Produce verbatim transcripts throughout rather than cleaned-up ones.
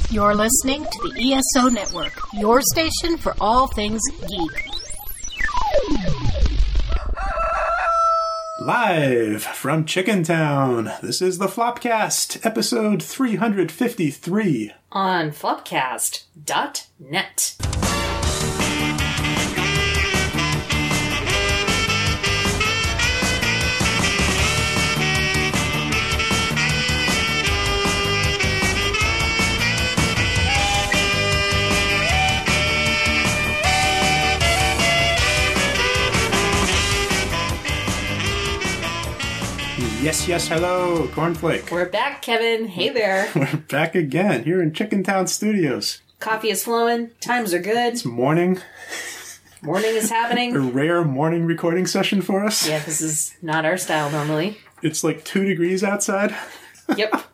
You're listening to the E S O Network, your station for all things geek. Live from Chickentown, this is the Flopcast, episode three hundred fifty-three. On flopcast dot net. Yes, yes, hello, Cornflake. We're back, Kevin. Hey there. We're back again, here in Chickentown Studios. Coffee is flowing. Times are good. It's morning. Morning is A happening. rare morning recording session for us. Yeah, this is not our style normally. It's like two degrees outside. Yep.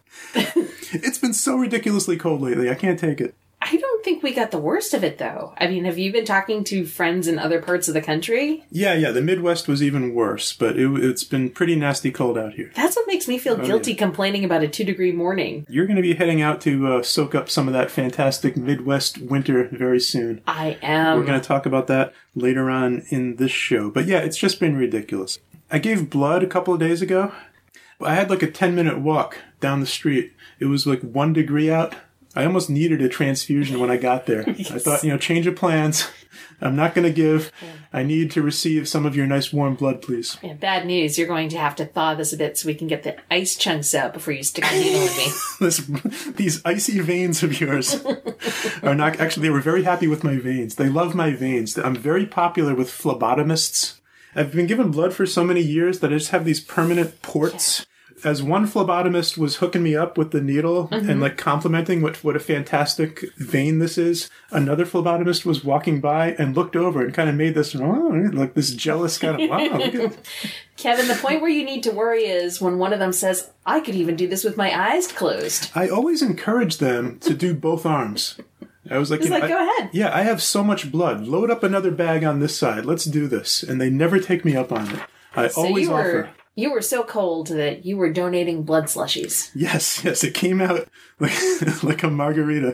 It's been so ridiculously cold lately, I can't take it. I don't think we got the worst of it, though. I mean, have you been talking to friends in other parts of the country? Yeah, yeah, the Midwest was even worse, but it, it's been pretty nasty cold out here. That's what makes me feel Oh, guilty yeah. complaining about a two-degree morning. You're going to be heading out to uh, soak up some of that fantastic Midwest winter very soon. I am. We're going to talk about that later on in this show. But yeah, it's just been ridiculous. I gave blood a couple of days ago. I had like a ten-minute walk down the street. It was like one degree out. I almost needed a transfusion when I got there. Yes. I thought, you know, change of plans. I'm not going to give. I need to receive some of your nice warm blood, please. Yeah, bad news. You're going to have to thaw this a bit so we can get the ice chunks out before you stick the needle in me. This, these icy veins of yours are not... Actually, they were very happy with my veins. They love my veins. I'm very popular with phlebotomists. I've been given blood for so many years that I just have these permanent ports. As one phlebotomist was hooking me up with the needle Mm-hmm. and like complimenting what what a fantastic vein this is, another phlebotomist was walking by and looked over and kind of made this, oh, like this jealous kind of, wow, look at... Kevin, the point where you need to worry is when one of them says, I could even do this with my eyes closed. I always encourage them to do both arms. I was like, It's you know, like, I- go ahead. Yeah, I have so much blood. Load up another bag on this side. Let's do this. And they never take me up on it. I So always you were, offer. you were so cold that you were donating blood slushies. Yes, yes, it came out like, like a margarita.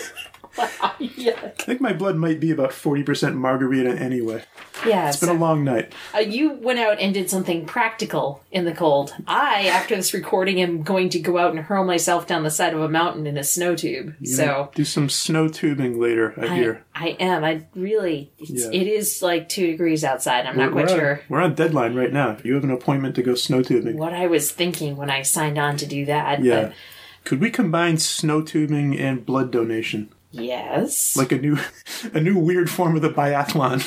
Wow, yeah. I think my blood might be about forty percent margarita anyway. Yeah, It's been so, a long night. uh, you went out and did something practical in the cold. I, after this recording, am going to go out and hurl myself down the side of a mountain in a snow tube. You So know, do some snow tubing later, I, I, hear. I am. I really, it's, Yeah. it is like two degrees outside. I'm not We're- quite we're sure On, we're on deadline right now. You have an appointment to go snow tubing. what I was thinking when I signed on to do that. Yeah. But Could we combine snow tubing and blood donation? yes. Like a new a new weird form of the biathlon.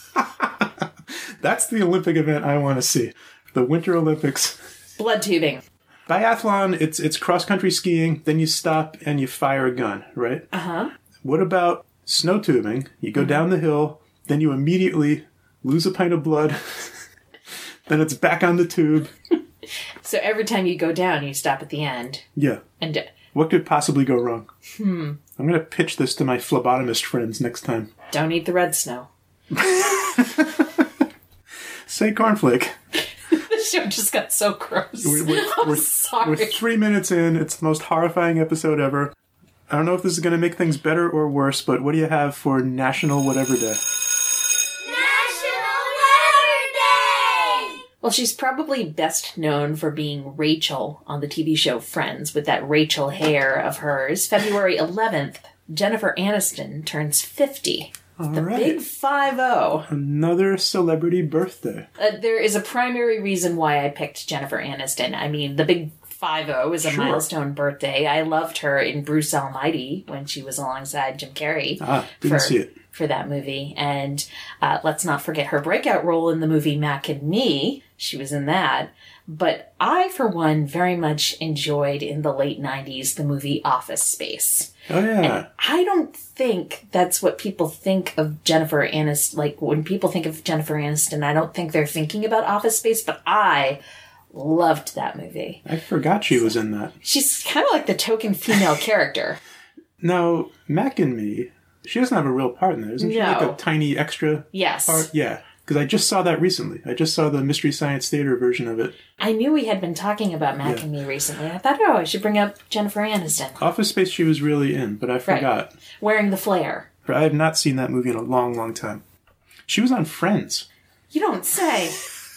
That's the Olympic event I want to see. The Winter Olympics. Blood tubing. Biathlon, it's it's cross-country skiing, then you stop and you fire a gun, right? Uh-huh. What about snow tubing? You go down the hill, then you immediately lose a pint of blood, then it's back on the tube. So every time you go down, you stop at the end. Yeah. And What could possibly go wrong? Hmm. I'm going to pitch this to my phlebotomist friends next time. don't eat the red snow. Say cornflake. The show just got so gross. We're, we're, I'm we're, sorry. we're three minutes in. It's the most horrifying episode ever. I don't know if this is going to make things better or worse, but what do you have for National Whatever Day? National Letter Day! Well, she's probably best known for being Rachel on the T V show Friends with that Rachel hair of hers. February eleventh, Jennifer Aniston turns fifty. All The right. big five oh. Another celebrity birthday. Uh, there is a primary reason why I picked Jennifer Aniston. I mean, the big five oh is a Sure. milestone birthday. I loved her in Bruce Almighty when she was alongside Jim Carrey. Ah, didn't for, see it. For that movie. And uh, let's not forget her breakout role in the movie Mac and Me. She was in that. But I, for one, very much enjoyed in the late nineties the movie Office Space. Oh, yeah. And I don't think that's what people think of Jennifer Aniston. Like, when people think of Jennifer Aniston, I don't think they're thinking about Office Space, but I loved that movie. I forgot she was in that. She's kind of like the token female character. Now, Mac and Me, she doesn't have a real part in there, isn't she? Like No. a tiny extra Yes. part? Yeah. Because I just saw that recently. I just saw the Mystery Science Theater version of it. I knew we had been talking about Mac Yeah. and Me recently. I thought, oh, I should bring up Jennifer Aniston. Office Space she was really in, but I forgot. Wearing the flare. I have not seen that movie in a long, long time. She was on Friends. You don't say.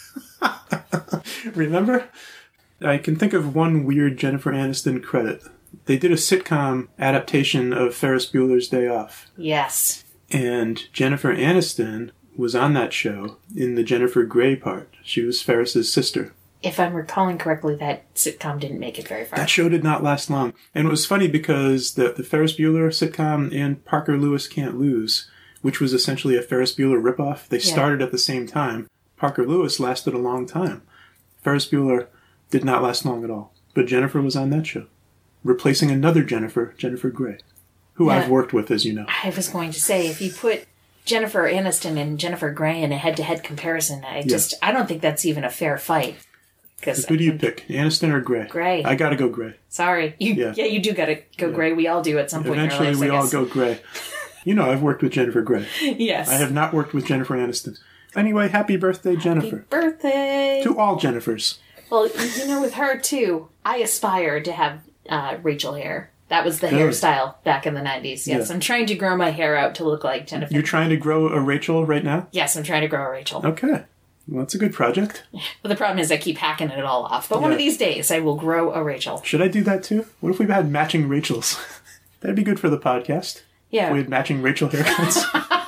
Remember? I can think of one weird Jennifer Aniston credit. They did a sitcom adaptation of Ferris Bueller's Day Off. Yes. And Jennifer Aniston was on that show in the Jennifer Grey part. She was Ferris's sister. If I'm recalling correctly, that sitcom didn't make it very far. That show did not last long. And it was funny because the, the Ferris Bueller sitcom and Parker Lewis Can't Lose, which was essentially a Ferris Bueller ripoff, they Yeah. started at the same time. Parker Lewis lasted a long time. Ferris Bueller did not last long at all. But Jennifer was on that show, replacing another Jennifer, Jennifer Grey, who Yeah. I've worked with, as you know. I was going to say, if you put Jennifer Aniston and Jennifer Grey in a head-to-head comparison, I just, I don't think that's even a fair fight. Because Who do you pick, Aniston or Grey? Grey. I gotta go Grey. Sorry. You, yeah. Yeah. you do gotta go Yeah. Grey. We all do at some point Eventually, in our we all lives, I go Grey. You know, I've worked with Jennifer Grey. guess. Yes. I have not worked with Jennifer Aniston. Anyway, happy birthday, Jennifer. Happy birthday. To all Jennifers. Well, you know, with her, too, I aspired to have uh, Rachel hair. That was the Good. hairstyle back in the nineties. Yes, Yeah. I'm trying to grow my hair out to look like Jennifer. You're trying to grow a Rachel right now? Yes, I'm trying to grow a Rachel. Okay. Well, that's a good project. But the problem is I keep hacking it all off. But one Yeah. of these days, I will grow a Rachel. Should I do that too? What if we had matching Rachels? That'd be good for the podcast. Yeah, We had matching Rachel haircuts.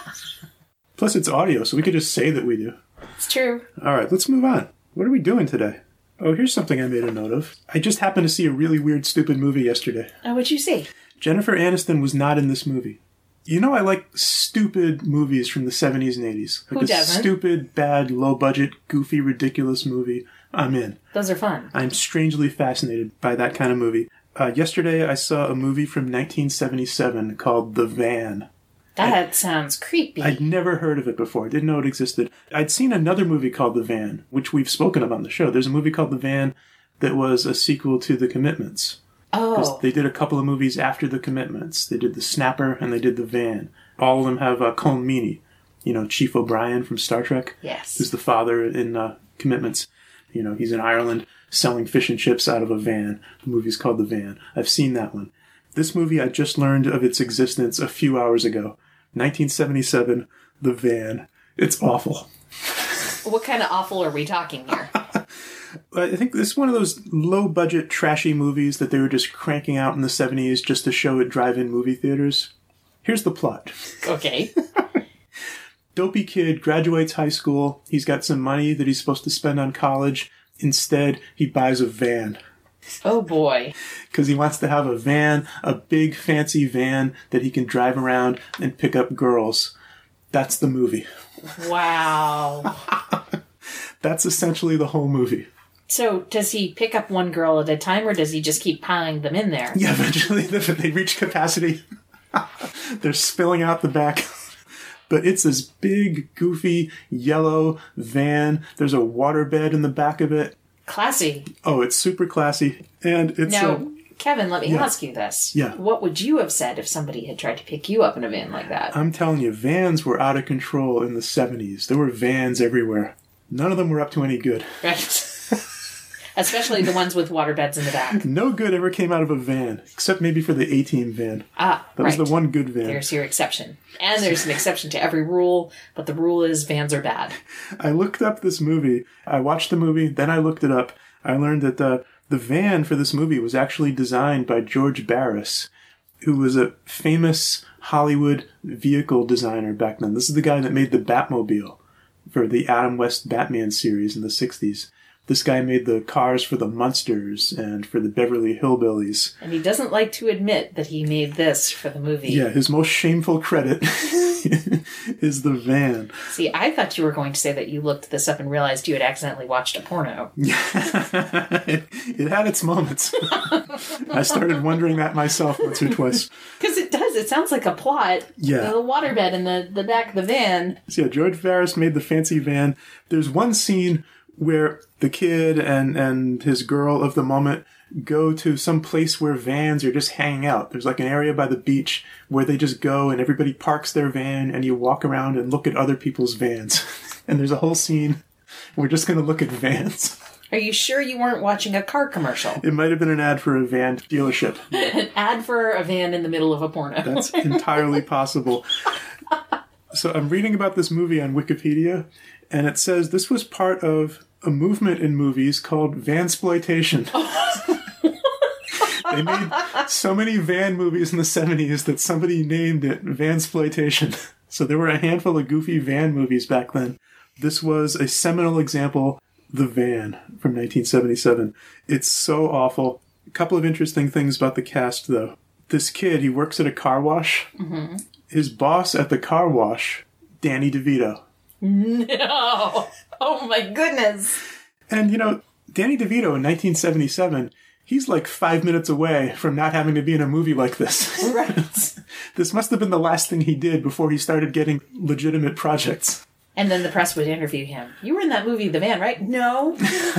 Plus, it's audio, so we could just say that we do. it's true. All right, let's move on. What are we doing today? Oh, here's something I made a note of. I just happened to see a really weird, stupid movie yesterday. Oh, what'd you see? Jennifer Aniston was not in this movie. You know I like stupid movies from the seventies and eighties. Like Who a doesn't? stupid, bad, low-budget, goofy, ridiculous movie. I'm in. Those are fun. I'm strangely fascinated by that kind of movie. Uh, yesterday I saw a movie from nineteen seventy-seven called The Van. That sounds creepy. I'd never heard of it before. Didn't know it existed. I'd seen another movie called The Van, which we've spoken of on the show. There's a movie called The Van that was a sequel to The Commitments. 'Cause oh, they did a couple of movies after The Commitments. They did The Snapper and they did The Van. All of them have uh, Colm Meaney, you know, Chief O'Brien from Star Trek, yes. who's the father in uh, Commitments. You know, he's in Ireland selling fish and chips out of a van. The movie's called The Van. I've seen that one. This movie, I just learned of its existence a few hours ago. nineteen seventy-seven, The Van. It's awful. What kind of awful are we talking here? I think this is one of those low-budget, trashy movies that they were just cranking out in the seventies just to show at drive-in movie theaters. Here's the plot. Okay. Dopey kid graduates high school. He's got some money that he's supposed to spend on college. Instead, he buys a van. Oh, boy. Because he wants to have a van, a big, fancy van that he can drive around and pick up girls. That's the movie. Wow. That's essentially the whole movie. So, does he pick up one girl at a time, or does he just keep piling them in there? Yeah, eventually they reach capacity. They're spilling out the back. But it's this big, goofy, yellow van. There's a waterbed in the back of it. Classy. Oh, it's super classy. And it's... Now, uh, Kevin, let me yeah. ask you this. Yeah. What would you have said if somebody had tried to pick you up in a van like that? I'm telling you, vans were out of control in the seventies. There were vans everywhere. None of them were up to any good. Right. Especially the ones with waterbeds in the back. No good ever came out of a van, except maybe for the A-Team van. Ah, That right. was the one good van. There's your exception. And there's an exception to every rule, but the rule is vans are bad. I looked up this movie. I watched the movie, then I looked it up. I learned that the, the van for this movie was actually designed by George Barris, who was a famous Hollywood vehicle designer back then. This is the guy that made the Batmobile for the Adam West Batman series in the sixties. This guy made the cars for the Munsters and for the Beverly Hillbillies. And he doesn't like to admit that he made this for the movie. Yeah, his most shameful credit is the van. See, I thought you were going to say that you looked this up and realized you had accidentally watched a porno. it, it had its moments. I started wondering that myself once or twice. Because it does. It sounds like a plot. Yeah. The waterbed in the, the back of the van. So yeah, George Barris made the fancy van. There's one scene where the kid and, and his girl of the moment go to some place where vans are just hanging out. There's like an area by the beach where they just go and everybody parks their van and you walk around and look at other people's vans. And there's a whole scene. We're just going to look at vans. Are you sure you weren't watching a car commercial? It might have been an ad for a van dealership. An ad for a van in the middle of a porno. That's entirely possible. So I'm reading about this movie on Wikipedia, and it says this was part of a movement in movies called vansploitation. They made so many van movies in the seventies that somebody named it vansploitation. So there were a handful of goofy van movies back then. This was a seminal example, The Van, from nineteen seventy-seven. It's so awful. A couple of interesting things about the cast, though. This kid, he works at a car wash. Mm-hmm. His boss at the car wash, Danny DeVito. No! Oh my goodness! And, you know, Danny DeVito in nineteen seventy-seven, he's like five minutes away from not having to be in a movie like this. Right. This must have been the last thing he did before he started getting legitimate projects. And then the press would interview him. You were in that movie, The Van, right? No.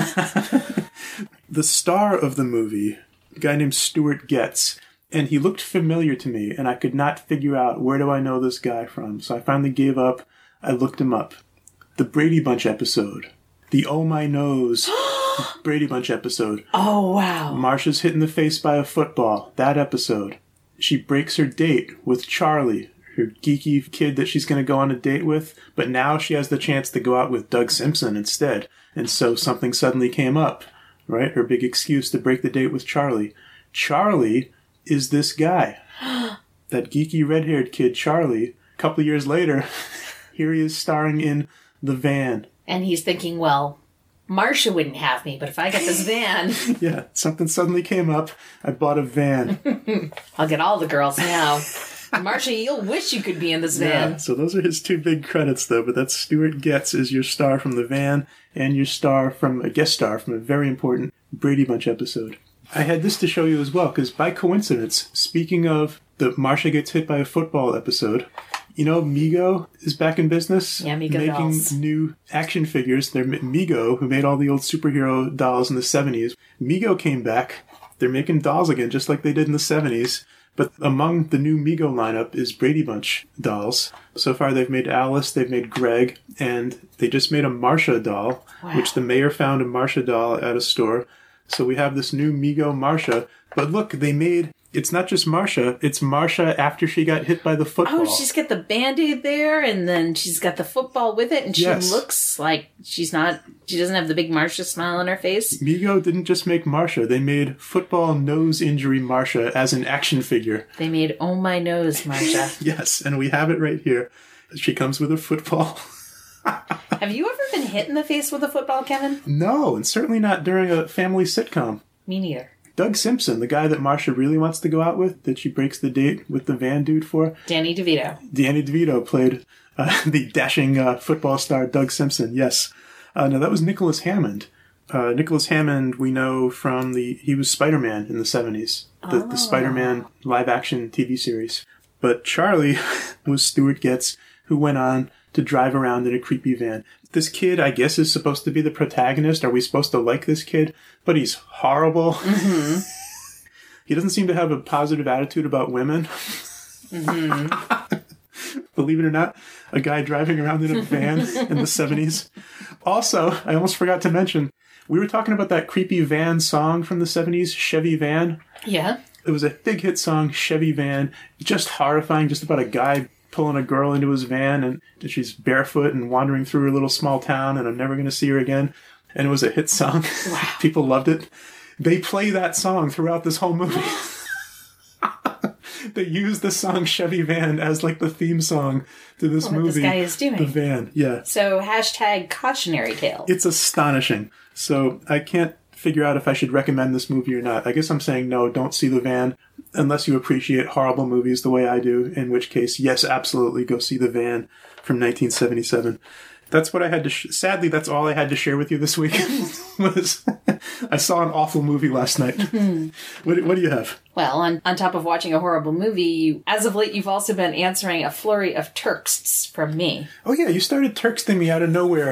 The star of the movie, a guy named Stuart Getz, and he looked familiar to me, and I could not figure out where do I know this guy from. So I finally gave up. I looked him up. The Brady Bunch episode. The Oh My Nose Brady Bunch episode. Oh, wow. Marsha's hit in the face by a football. That episode. She breaks her date with Charlie, her geeky kid that she's going to go on a date with, but now she has the chance to go out with Doug Simpson instead. And so something suddenly came up, right? Her big excuse to break the date with Charlie. Charlie is this guy. That geeky red-haired kid, Charlie. A couple of years later, here he is starring in The Van. And he's thinking, well, Marsha wouldn't have me, but if I get this van... Yeah, something suddenly came up. I bought a van. I'll get all the girls now. Marsha, you'll wish you could be in this van. Yeah, so those are his two big credits, though. But that's Stuart Getz is your star from The Van and your star from a guest star from a very important Brady Bunch episode. I had this to show you as well, because by coincidence, speaking of the Marsha gets hit by a football episode, you know, Mego is back in business. Yeah, Mego making dolls. new action figures. They're Mego, who made all the old superhero dolls in the seventies. Mego came back. They're making dolls again, just like they did in the seventies. But among the new Mego lineup is Brady Bunch dolls. So far they've made Alice, they've made Greg, and they just made a Marsha doll, Wow. which the mayor found a Marsha doll at a store. So we have this new Mego Marsha. But look, they made... It's not just Marsha, it's Marsha after she got hit by the football. Oh, she's got the Band-Aid there, and then she's got the football with it, and she Yes. looks like she's not... She doesn't have the big Marsha smile on her face. Mego didn't just make Marsha, they made football nose injury Marsha as an action figure. They made Oh My Nose, Marsha. Yes, and we have it right here. She comes with a football. Have you ever been hit in the face with a football, Kevin? No, and certainly not during a family sitcom. Me neither. Doug Simpson, the guy that Marsha really wants to go out with, that she breaks the date with the van dude for. Danny DeVito. Danny DeVito played uh, the dashing uh, football star Doug Simpson, yes. Uh, no, that was Nicholas Hammond. Uh, Nicholas Hammond, we know from the... He was Spider-Man in the seventies. The, Oh. the Spider-Man live-action T V series. But Charlie was Stuart Getz, who went on to drive around in a creepy van. This kid, I guess, is supposed to be the protagonist. Are we supposed to like this kid? But he's horrible. Mm-hmm. He doesn't seem to have a positive attitude about women. Mm-hmm. Believe it or not, a guy driving around in a van in the seventies. Also, I almost forgot to mention, we were talking about that creepy van song from the seventies, Chevy Van. Yeah. It was a big hit song, Chevy Van. Just horrifying, just about a guy pulling a girl into his van, and she's barefoot and wandering through her little small town, and I'm never going to see her again. And it was a hit song. Wow. People loved it. They play that song throughout this whole movie. They use the song Chevy Van as like the theme song to this What movie. this guy is doing. The Van, yeah. So, hashtag cautionary tale. It's astonishing. So I can't figure out if I should recommend this movie or not. I guess I'm saying no, don't see The Van unless you appreciate horrible movies the way I do, in which case, yes, absolutely, go see The Van from nineteen seventy-seven. That's what I had to... Sh- Sadly, that's all I had to share with you this week. was I saw an awful movie last night. what, what do you have? Well, on, on top of watching a horrible movie, you, as of late, you've also been answering a flurry of texts from me. Oh yeah, you started texting me out of nowhere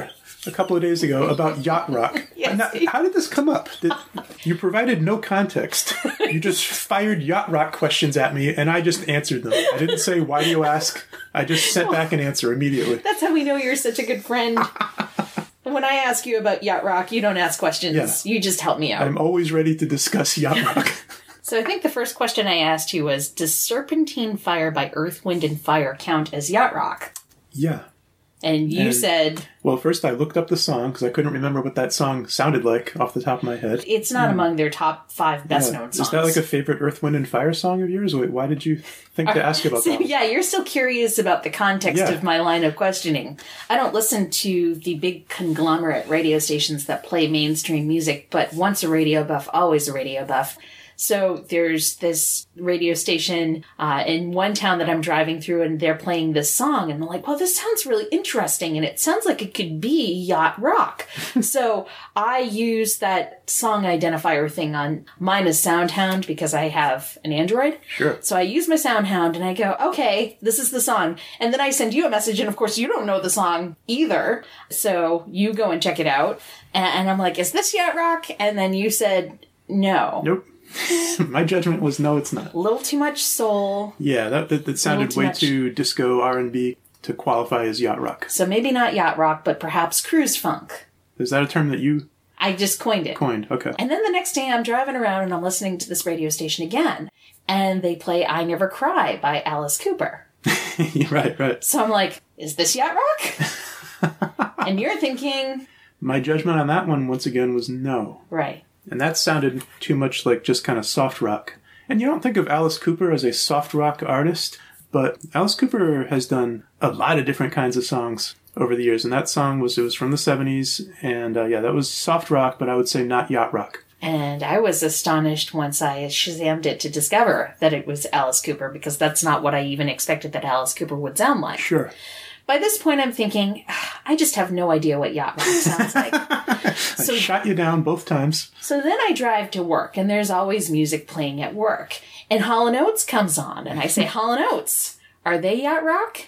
a couple of days ago about yacht rock. Yes. Now, how did this come up? Did, you provided no context. You just fired yacht rock questions at me, and I just answered them. I didn't say, why do you ask? I just sent back an answer immediately. That's how we know you're such a good friend. When I ask you about yacht rock, you don't ask questions. Yeah. You just help me out. I'm always ready to discuss yacht rock. So I think the first question I asked you was, does Serpentine Fire by Earth, Wind and Fire count as yacht rock? Yeah. And you And- said, Well, first I looked up the song because I couldn't remember what that song sounded like off the top of my head. it's not among their top five best Yeah. known songs. Is that like a favorite Earth, Wind, and Fire song of yours? Wait, why did you think to ask about So, that? yeah, you're still curious about the context Yeah. of my line of questioning. I don't listen to the big conglomerate radio stations that play mainstream music, but once a radio buff, always a radio buff. So there's this radio station uh, in one town that I'm driving through, and they're playing this song, and I'm like, well, this sounds really interesting, and it sounds like it could be yacht rock. So I use that song identifier thing on mine is SoundHound because I have an Android. Sure. So I use my SoundHound, and I go, okay, this is the song. And then I send you a message, and of course you don't know the song either. So you go and check it out. And, and I'm like, is this yacht rock? And then you said, no. Nope. My judgment was no, it's not. A little too much soul. Yeah, that that, that sounded too way much. too disco R and B to qualify as yacht rock. So maybe not yacht rock, but perhaps cruise funk. Is that a term that you I just coined it. coined? Okay. And then the next day I'm driving around and I'm listening to this radio station again. And they play I Never Cry by Alice Cooper. right, right. So I'm like, is this yacht rock? And you're thinking, My judgment on that one, once again, was no. right. And that sounded too much like just kind of soft rock. And you don't think of Alice Cooper as a soft rock artist, but Alice Cooper has done a lot of different kinds of songs over the years. And that song was, it was from the seventies. And uh, yeah, that was soft rock, but I would say not yacht rock. And I was astonished once I Shazammed it to discover that it was Alice Cooper, because that's not what I even expected that Alice Cooper would sound like. Sure. By this point, I'm thinking, I just have no idea what yacht rock sounds like. I shot you down both times. So then I drive to work, and there's always music playing at work. And Hall and Oates comes on, and I say, Hall and Oates, are they yacht rock?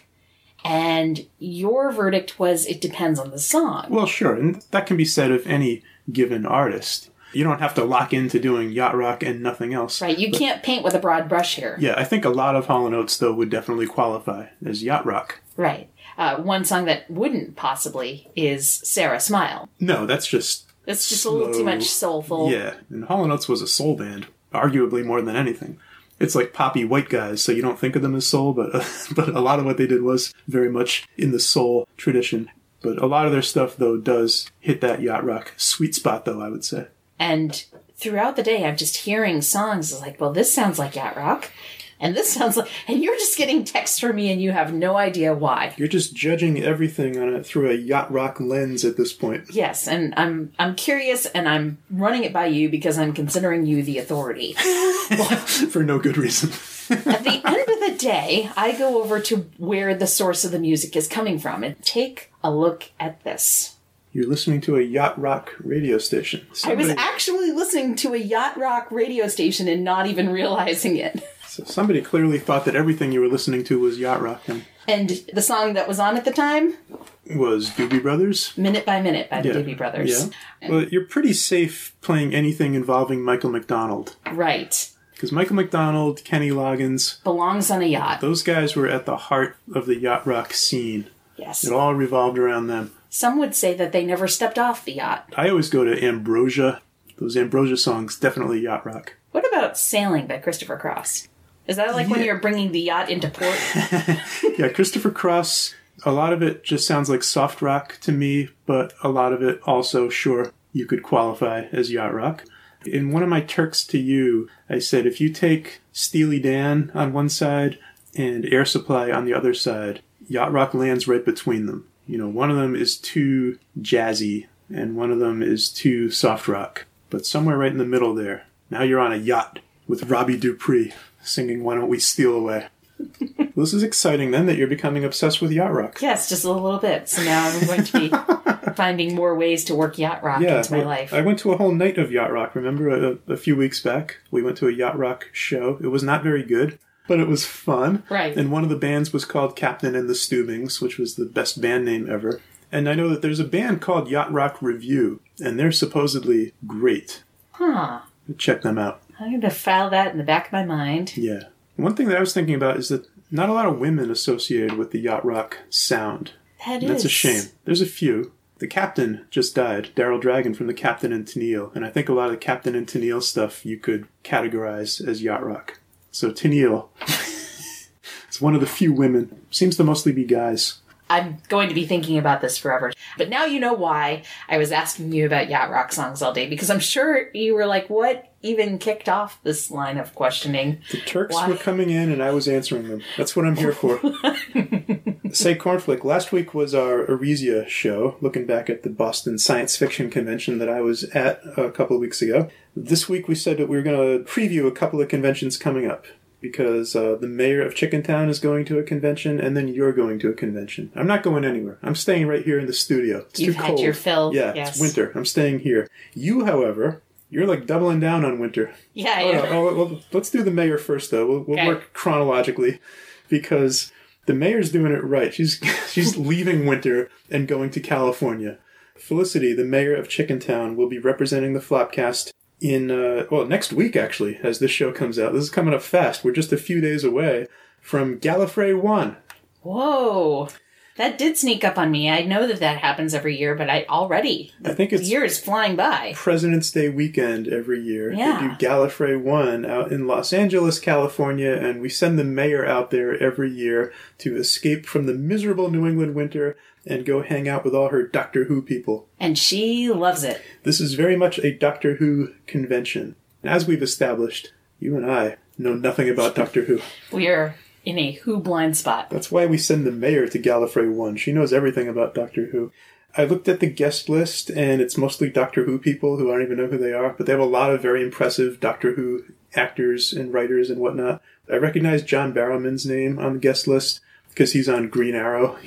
And your verdict was, it depends on the song. Well, sure. And that can be said of any given artist. You don't have to lock into doing yacht rock and nothing else. Right, you But, can't paint with a broad brush here. Yeah, I think a lot of Hall and Oates, though, would definitely qualify as yacht rock. Right. Uh, one song that wouldn't possibly is Sarah Smile. No, that's just It's just a little too slow. much soulful. Yeah, and Hall and Oates was a soul band, arguably more than anything. It's like poppy white guys, so you don't think of them as soul, but uh, but a lot of what they did was very much in the soul tradition. But a lot of their stuff, though, does hit that yacht rock sweet spot, though, I would say. And throughout the day, I'm just hearing songs it's like, well, this sounds like yacht rock. And this sounds like... And you're just getting texts from me and you have no idea why. You're just judging everything on it through a yacht rock lens at this point. Yes, and I'm I'm curious and I'm running it by you because I'm considering you the authority. For no good reason. At the end of the day, I go over to where the source of the music is coming from and take a look at this. You're listening to a yacht rock radio station. I was Somebody, actually listening to a yacht rock radio station and not even realizing it. so somebody clearly thought that everything you were listening to was yacht rock. And And the song that was on at the time, was Doobie Brothers. Minute by Minute by the Yeah. Doobie Brothers. Yeah. Well, you're pretty safe playing anything involving Michael McDonald. Right. Because Michael McDonald, Kenny Loggins, Belongs on a yacht. those guys were at the heart of the yacht rock scene. Yes. It all revolved around them. Some would say that they never stepped off the yacht. I always go to Ambrosia. Those Ambrosia songs, definitely yacht rock. What about Sailing by Christopher Cross? Is that like when Yeah. you're bringing the yacht into port? Yeah, Christopher Cross, a lot of it just sounds like soft rock to me, but a lot of it also, sure, you could qualify as yacht rock. In one of my Turks to You, I said if you take Steely Dan on one side and Air Supply on the other side, yacht rock lands right between them. You know, one of them is too jazzy and one of them is too soft rock. But somewhere right in the middle there, now you're on a yacht with Robbie Dupree singing Why Don't We Steal Away. Well, this is exciting then that you're becoming obsessed with yacht rock. Yes, just a little bit. So now I'm going to be finding more ways to work yacht rock into my well, life. I went to a whole night of yacht rock. Remember a, a few weeks back, we went to a yacht rock show. It was not very good, but it was fun. Right. And one of the bands was called Captain and the Stubings, which was the best band name ever. And I know that there's a band called Yacht Rock Review, and they're supposedly great. Huh. Check them out. I'm going to file that in the back of my mind. Yeah. One thing that I was thinking about is that not a lot of women associated with the yacht rock sound. That And is. that's a shame. There's a few. The captain just died, Daryl Dragon from the Captain and Tennille, and I think a lot of the Captain and Tennille stuff you could categorize as yacht rock. So Tennille is one of the few women. Seems to mostly be guys. I'm going to be thinking about this forever. But now you know why I was asking you about yacht rock songs all day, because I'm sure you were like, what even kicked off this line of questioning? The Turks Why? were coming in and I was answering them. That's what I'm here for. Say Cornflake, last week was our Aresia show, looking back at the Boston Science Fiction Convention that I was at a couple of weeks ago. This week we said that we were going to preview a couple of conventions coming up, because uh, the mayor of Chickentown is going to a convention, and then you're going to a convention. I'm not going anywhere. I'm staying right here in the studio. It's You've too had cold. your fill. Yeah, Yes. it's winter. I'm staying here. You, however, you're like doubling down on winter. Yeah, Oh, yeah. no. oh well, let's do the mayor first, though. We'll, we'll Okay. work chronologically, because the mayor's doing it right. She's she's leaving winter and going to California. Felicity, the mayor of Chickentown, will be representing the Flopcast in, uh, well, next week, actually, as this show comes out. This is coming up fast. We're just a few days away from Gallifrey one. Whoa. That did sneak up on me. I know that that happens every year, but I already, I think the it's year is flying by. President's Day weekend every year. Yeah. They do Gallifrey one out in Los Angeles, California, and we send the mayor out there every year to escape from the miserable New England winter and go hang out with all her Doctor Who people. And she loves it. This is very much a Doctor Who convention. As we've established, you and I know nothing about Doctor Who. We are in a Who blind spot. That's why we send the mayor to Gallifrey one. She knows everything about Doctor Who. I looked at the guest list, and it's mostly Doctor Who people who I don't even know who they are, but they have a lot of very impressive Doctor Who actors and writers and whatnot. I recognize John Barrowman's name on the guest list because he's on Green Arrow.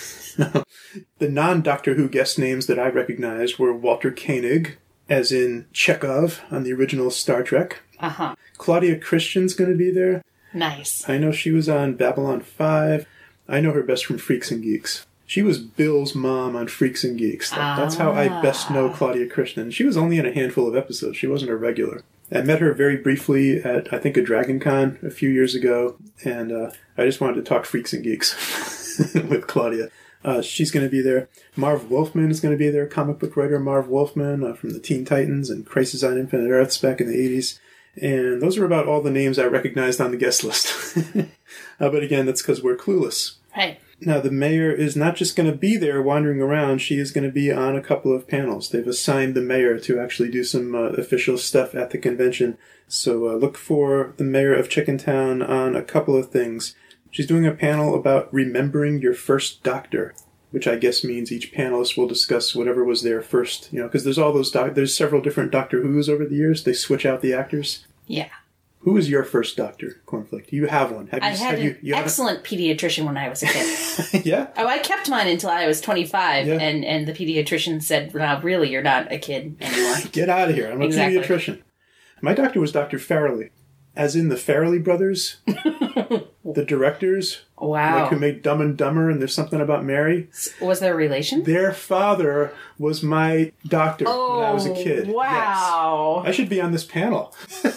The non-Doctor Who guest names that I recognized were Walter Koenig, as in Chekhov on the original Star Trek. Uh-huh. Claudia Christian's going to be there. Nice. I know she was on Babylon five. I know her best from Freaks and Geeks. She was Bill's mom on Freaks and Geeks. That, that's how I best know Claudia Christian. She was only in a handful of episodes. She wasn't a regular. I met her very briefly at, I think, a Dragon Con a few years ago, and uh, I just wanted to talk Freaks and Geeks with Claudia. Uh, she's going to be there. Marv Wolfman is going to be there, comic book writer Marv Wolfman uh, from the Teen Titans and Crisis on Infinite Earths back in the eighties. And those are about all the names I recognized on the guest list. uh, but again, that's because we're clueless. Right. Now, the mayor is not just going to be there wandering around. She is going to be on a couple of panels. They've assigned the mayor to actually do some uh, official stuff at the convention. So uh, look for the mayor of Chickentown on a couple of things. She's doing a panel about remembering your first doctor, which I guess means each panelist will discuss whatever was their first, you know, because there's all those, doc- there's several different Doctor Who's over the years. They switch out the actors. Yeah. Who was your first doctor, Cornflake? Do you have one? Have I you, had have an you, you have excellent pediatrician when I was a kid. a- yeah? Oh, I kept mine until I was twenty-five, Yeah. and, and the pediatrician said, no, really, you're not a kid anymore. Get out of here. I'm a Exactly. pediatrician. My doctor was Doctor Farrelly. As in the Farrelly brothers, the directors, Wow. like who made Dumb and Dumber and There's Something About Mary. Was there a relation? Their father was my doctor Oh, when I was a kid. wow. Yes. I should be on this panel.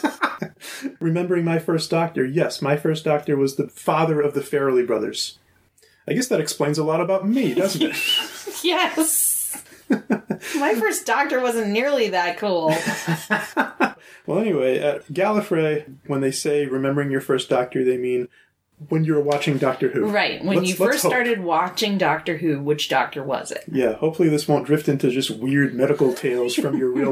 Remembering my first doctor. Yes, my first doctor was the father of the Farrelly brothers. I guess that explains a lot about me, doesn't it? Yes. My first doctor wasn't nearly that cool. Well, anyway, at Gallifrey, when they say remembering your first doctor, they mean when you were watching Doctor Who. Right. When Let's- you let's first hope. started watching Doctor Who, which doctor was it? Yeah, hopefully this won't drift into just weird medical tales from your real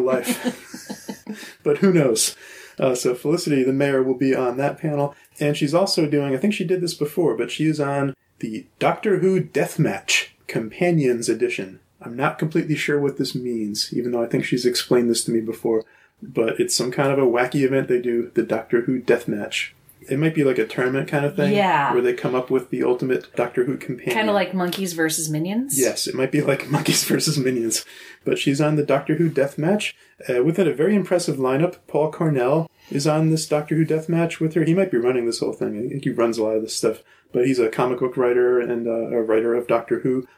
life. But who knows? Uh, so Felicity, the mayor, will be on that panel. And she's also doing, I think she did this before, but she is on the Doctor Who Deathmatch Companions Edition. I'm not completely sure what this means, even though I think she's explained this to me before. But it's some kind of a wacky event they do, the Doctor Who Deathmatch. It might be like a tournament kind of thing. Yeah. Where they come up with the ultimate Doctor Who companion. Kind of like monkeys versus minions? Yes, it might be like Monkeys versus Minions. But she's on the Doctor Who Deathmatch. Uh, with it, a very impressive lineup. Paul Cornell is on this Doctor Who Deathmatch with her. He might be running this whole thing. I think he runs a lot of this stuff. But he's a comic book writer and uh, a writer of Doctor Who.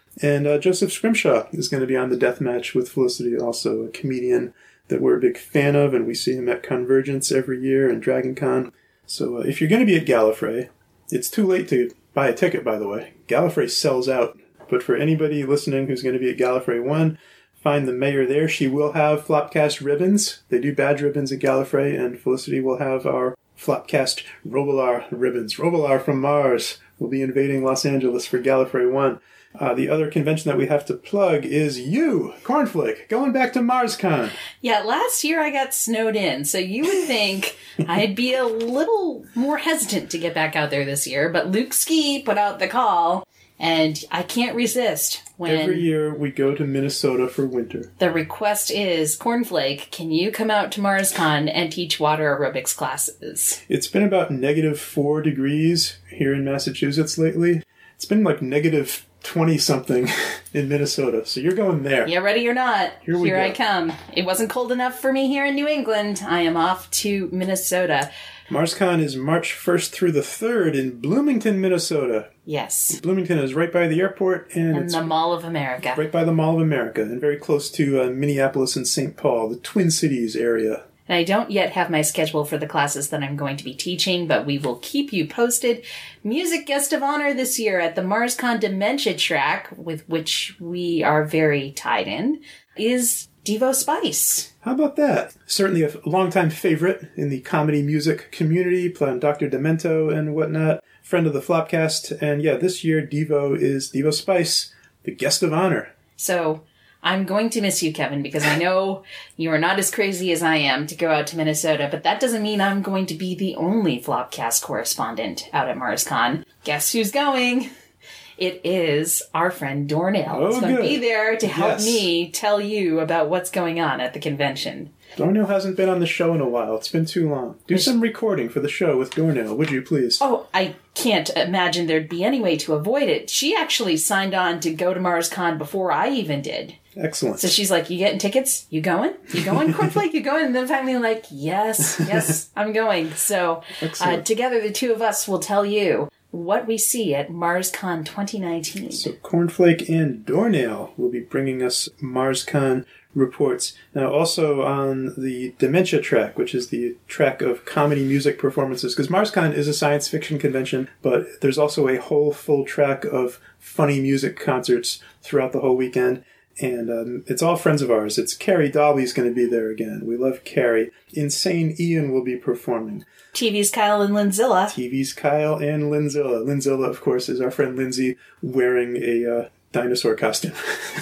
And uh, Joseph Scrimshaw is going to be on the death match with Felicity, also a comedian that we're a big fan of, and we see him at Convergence every year and Dragon Con. So uh, if you're going to be at Gallifrey, it's too late to buy a ticket, by the way. Gallifrey sells out. But for anybody listening who's going to be at Gallifrey one, find the mayor there. She will have Flopcast ribbons. They do badge ribbons at Gallifrey, and Felicity will have our Flopcast Robolar ribbons. Robolar from Mars will be invading Los Angeles for Gallifrey one. Uh, the other convention that we have to plug is you, Cornflake, going back to MarsCon. Yeah, last year I got snowed in, so you would think I'd be a little more hesitant to get back out there this year, but Luke Ski put out the call, and I can't resist when Every year we go to Minnesota for winter. The request is, Cornflake, can you come out to MarsCon and teach water aerobics classes? It's been about negative four degrees here in Massachusetts lately. It's been like negative twenty-something in Minnesota, so you're going there. Yeah, ready or not, here, we here go. I come. It wasn't cold enough for me here in New England. I am off to Minnesota. MarsCon is March first through the third in Bloomington, Minnesota. Yes. Bloomington is right by the airport, and, and it's the Mall of America. Right by the Mall of America, and very close to uh, Minneapolis and Saint Paul, the Twin Cities area. And I don't yet have my schedule for the classes that I'm going to be teaching, but we will keep you posted. Music guest of honor this year at the MarsCon Dementia track, with which we are very tied in, is Devo Spice. How about that? Certainly a longtime favorite in the comedy music community, playing Doctor Demento and whatnot, friend of the Flopcast. And yeah, this year Devo is Devo Spice, the guest of honor. So I'm going to miss you, Kevin, because I know you are not as crazy as I am to go out to Minnesota, but that doesn't mean I'm going to be the only Flopcast correspondent out at MarsCon. Guess who's going? It is our friend Dornell. Oh, He's going good. to be there to help Yes. me tell you about what's going on at the convention. Dornell hasn't been on the show in a while. It's been too long. Do some recording for the show with Dornell, would you please? Oh, I can't imagine there'd be any way to avoid it. She actually signed on to go to MarsCon before I even did. Excellent. So she's like, you getting tickets? You going? You going, Cornflake? You going? And then finally like, yes, yes, I'm going. So uh, together the two of us will tell you what we see at MarsCon twenty nineteen. So Cornflake and Dornell will be bringing us MarsCon reports. Now also on the Dementia track, which is the track of comedy music performances, because MarsCon is a science fiction convention, but there's also a whole full track of funny music concerts throughout the whole weekend. And um, it's all friends of ours. It's Carrie Dolby's going to be there again. We love Carrie. Insane Ian will be performing. T V's Kyle and Linzilla. T V's Kyle and Linzilla. Linzilla, of course, is our friend Lindsay wearing a uh, dinosaur costume,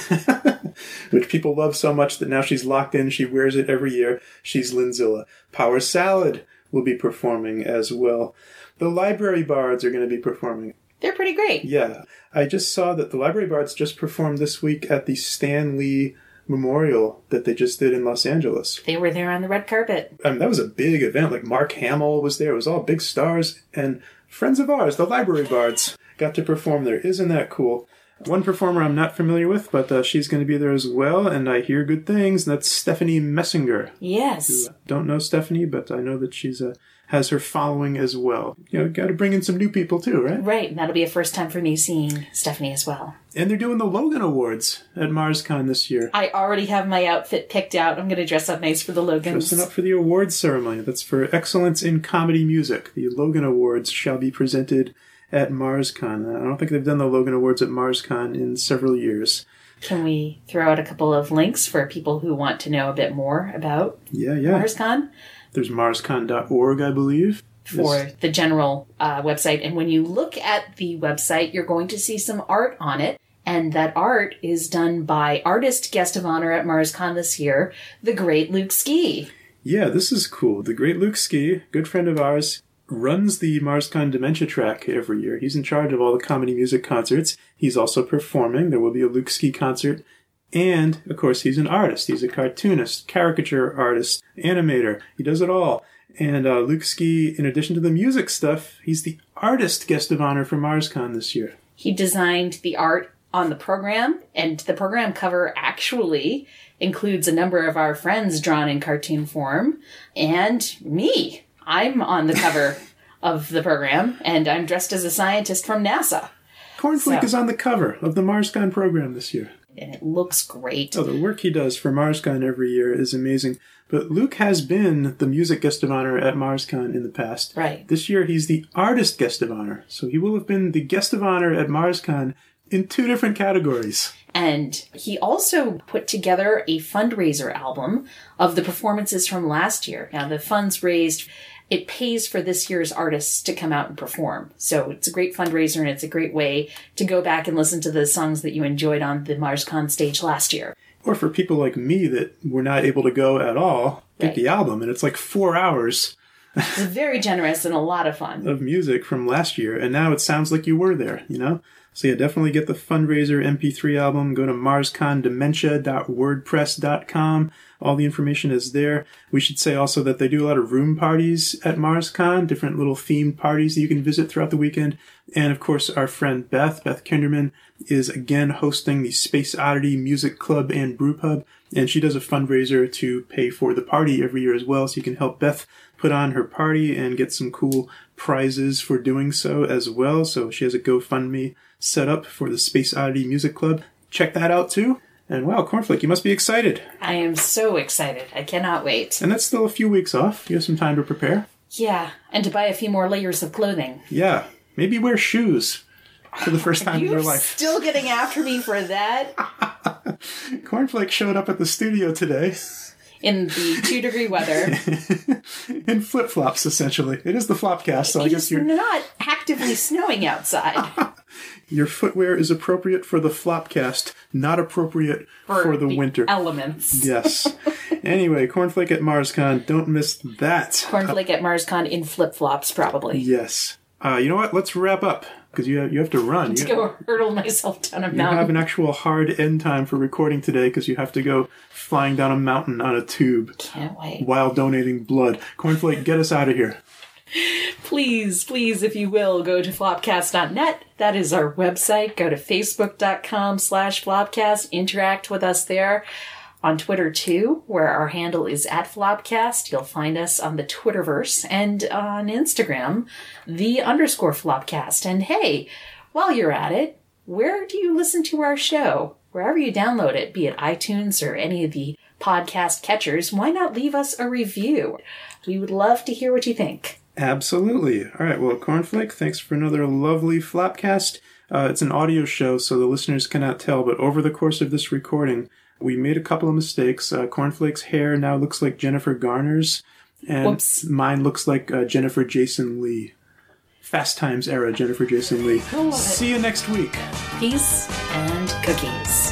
which people love so much that now she's locked in. She wears it every year. She's Linzilla. Power Salad will be performing as well. The Library Bards are going to be performing. They're pretty great. Yeah. I just saw that the Library Bards just performed this week at the Stan Lee Memorial that they just did in Los Angeles. They were there on the red carpet. I mean, that was a big event. Like Mark Hamill was there. It was all big stars. And friends of ours, the Library Bards, got to perform there. Isn't that cool? One performer I'm not familiar with, but uh, she's going to be there as well, and I hear good things, and that's Stephanie Messinger. Yes. Who, uh, don't know Stephanie, but I know that she's uh, has her following as well. You know, got to bring in some new people too, right? Right, and that'll be a first time for me seeing Stephanie as well. And they're doing the Logan Awards at MarsCon this year. I already have my outfit picked out. I'm going to dress up nice for the Logans. Dressing up for the awards ceremony. That's for excellence in comedy music. The Logan Awards shall be presented at MarsCon. I don't think they've done the Logan Awards at MarsCon in several years. Can we throw out a couple of links for people who want to know a bit more about yeah, yeah. MarsCon? There's marscon dot org, I believe. For There's... the general uh, website. And when you look at the website, you're going to see some art on it. And that art is done by artist guest of honor at MarsCon this year, the great Luke Ski. Yeah, this is cool. The great Luke Ski, good friend of ours, runs the MarsCon Dementia track every year. He's in charge of all the comedy music concerts. He's also performing. There will be a Luke Ski concert. And, of course, he's an artist. He's a cartoonist, caricature artist, animator. He does it all. And uh, Luke Ski, in addition to the music stuff, he's the artist guest of honor for MarsCon this year. He designed the art on the program, and the program cover actually includes a number of our friends drawn in cartoon form, and me. I'm on the cover of the program, and I'm dressed as a scientist from NASA. Cornflake So- is on the cover of the MarsCon program this year. And it looks great. Oh, the work he does for MarsCon every year is amazing. But Luke has been the music guest of honor at MarsCon in the past. Right. This year, he's the artist guest of honor. So he will have been the guest of honor at MarsCon in two different categories. And he also put together a fundraiser album of the performances from last year. Now, the funds raised, it pays for this year's artists to come out and perform. So it's a great fundraiser, and it's a great way to go back and listen to the songs that you enjoyed on the MarsCon stage last year. Or for people like me that were not able to go at all, get Right. the album, and it's like four hours It's very generous and a lot of fun. of music from last year, and now it sounds like you were there, you know? So yeah, definitely get the fundraiser M P three album. Go to mars con dementia dot wordpress dot com. All the information is there. We should say also that they do a lot of room parties at MarsCon, different little themed parties that you can visit throughout the weekend. And of course, our friend Beth, Beth Kinderman, is again hosting the Space Oddity Music Club and Brew Pub. And she does a fundraiser to pay for the party every year as well. So you can help Beth put on her party and get some cool prizes for doing so as well. So she has a GoFundMe set up for the Space Oddity Music Club. Check that out too. And wow, Cornflake, you must be excited. I am so excited. I cannot wait. And that's still a few weeks off. You have some time to prepare. Yeah, and to buy a few more layers of clothing. Yeah, maybe wear shoes for the first time in You're your life. still getting after me for that? Cornflake showed up at the studio today In the two-degree weather. in flip-flops, essentially. It is the Flopcast, so I It guess is your not actively snowing outside. your footwear is appropriate for the Flopcast, not appropriate for, the, winter. Elements. Yes. Anyway, Cornflake at MarsCon. Don't miss that. Cornflake at MarsCon in flip-flops, probably. Yes. Uh, you know what? Let's wrap up, because you have, you have to run. To You, go hurdle myself down a you mountain. have an actual hard end time for recording today, because you have to go flying down a mountain on a tube Can't wait. while donating blood. Cornflake, get us out of here. Please, please, if you will, go to flopcast dot net. That is our website. Go to facebook.com slash flopcast. Interact with us there. On Twitter, too, where our handle is at Flopcast. You'll find us on the Twitterverse, and on Instagram, the underscore Flopcast. And hey, while you're at it, where do you listen to our show? Wherever you download it, be it iTunes or any of the podcast catchers, why not leave us a review? We would love to hear what you think. Absolutely. All right. Well, Cornflake, thanks for another lovely Flopcast. Uh, it's an audio show, so the listeners cannot tell, but over the course of this recording, we made a couple of mistakes. Uh, Cornflake's hair now looks like Jennifer Garner's, and Whoops. mine looks like uh, Jennifer Jason Leigh. Fast Times era Jennifer Jason Leigh. love it. See you next week. Peace and cookies.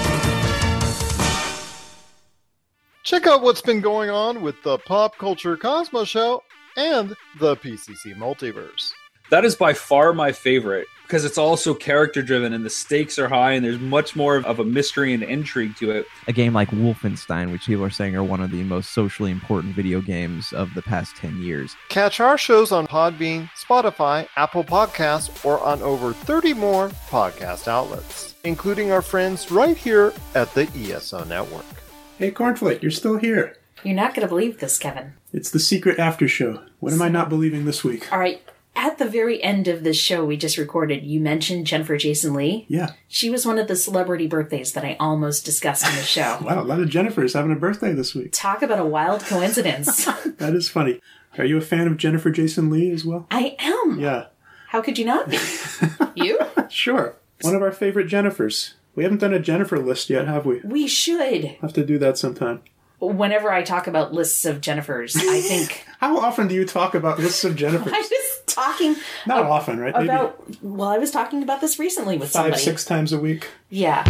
Check out what's been going on with the Pop Culture Cosmos Show and the P C C Multiverse. That is by far my favorite because it's also character driven and the stakes are high and there's much more of a mystery and intrigue to it. A game like Wolfenstein, which people are saying are one of the most socially important video games of the past ten years. Catch our shows on Podbean, Spotify, Apple Podcasts, or on over thirty more podcast outlets, including our friends right here at the E S O Network. Hey, Cornflake, you're still here. You're not going to believe this, Kevin. It's the secret after show. What am I not believing this week? All right. At the very end of this show we just recorded, you mentioned Jennifer Jason Leigh. Yeah. She was one of the celebrity birthdays that I almost discussed in the show. Wow, a lot of Jennifers having a birthday this week. Talk about a wild coincidence. That is funny. Are you a fan of Jennifer Jason Leigh as well? I am. Yeah. How could you not be? You? Sure. One of our favorite Jennifers. We haven't done a Jennifer list yet, have we? We should. Have to do that sometime. Whenever I talk about lists of Jennifers, I think... How often do you talk about lists of Jennifers? I was talking... Not ab- often, right? Maybe About... Well, I was talking about this recently with five, somebody. six times a week. Yeah.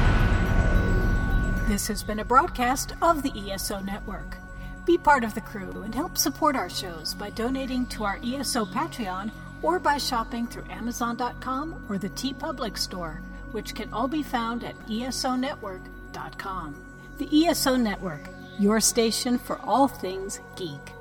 This has been a broadcast of the E S O Network. Be part of the crew and help support our shows by donating to our E S O Patreon or by shopping through Amazon dot com or the TeePublic store, which can all be found at E S O network dot com. The E S O Network, your station for all things geek.